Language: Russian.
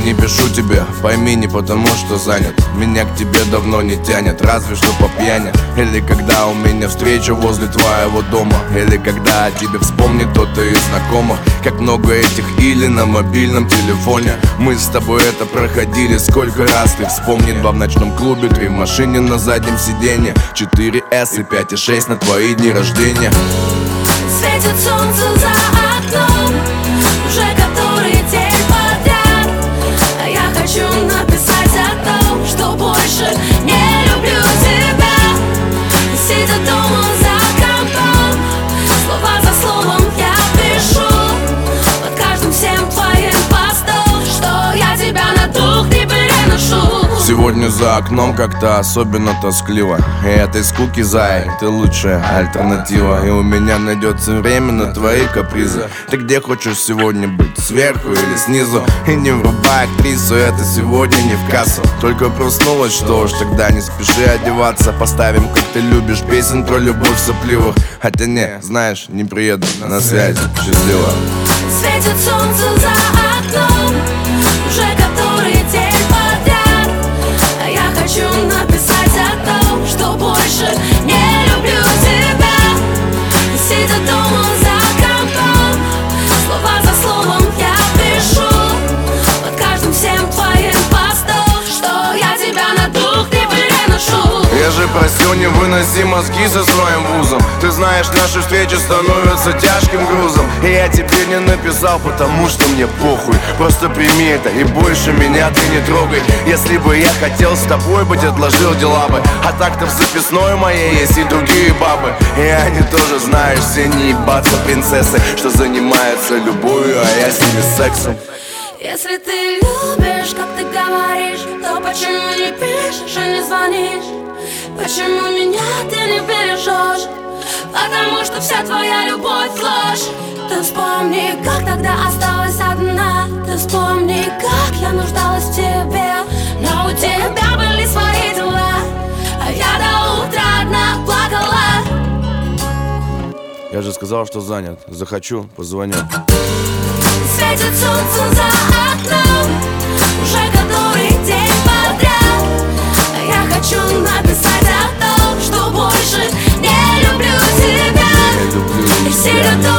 Не пишу тебе, пойми, не потому что занят. Меня к тебе давно не тянет, разве что по пьяни. Или когда у меня встреча возле твоего дома. Или когда о тебе вспомнит кто-то из знакомых. Как много этих или на мобильном телефоне. Мы с тобой это проходили, сколько раз ты вспомни. 2 в ночном клубе, 3 в машине на заднем сиденье, 4 S и 5 и 6 на твои дни рождения. Светит солнце за окном, уже который день подряд. А я хочу написать о том, что больше не люблю тебя. Сидя дома за компом, слова за словом я пишу под каждым всем твоим постом, что я тебя на дух не переношу. Сегодня за окном как-то особенно тоскливо. И этой скуки, зай, ты лучшая альтернатива. И у меня найдется время на твои капризы. Ты где хочешь сегодня быть, сверху или снизу? И не врубай актрису, это сегодня не в кассу. Только проснулась, что ж, тогда не спеши одеваться. Поставим, как ты любишь, песен про любовь сопливых. Хотя не, знаешь, не приеду, на связи, счастливо. Светит солнце за окном, уже который день подряд. А я хочу написать о том, что больше не люблю тебя. Сидя дома за компом, слова за словом я пишу под каждым всем твоим постом, что я тебя на дух не переношу. Я же просил не выноси мозги со своим вузом. Ты знаешь, наши встречи становятся тяжким грузом. И я тебе не написал, потому что мне похуй. Просто прими это и больше меня ты не трогай. Если бы я хотел с тобой быть, отложил дела бы. А так-то в записной моей есть и другие бабы. И они тоже, знаешь, все не ебаться принцессы, что занимаются любовью, а я с ними сексом. Если ты любишь, как ты говоришь, то почему не пишешь и не звонишь? Почему меня ты не бережешь? Потому что вся твоя любовь ложь. Ты вспомни, как тогда осталась одна. Ты вспомни, как я нуждалась в тебе. Но у тебя были свои дела, а я до утра одна плакала. Я же сказал, что занят. Захочу, позвоню. Светит солнце за окном, уже который день подряд. А я хочу написать о том, что больше не люблю тебя. И сидя дома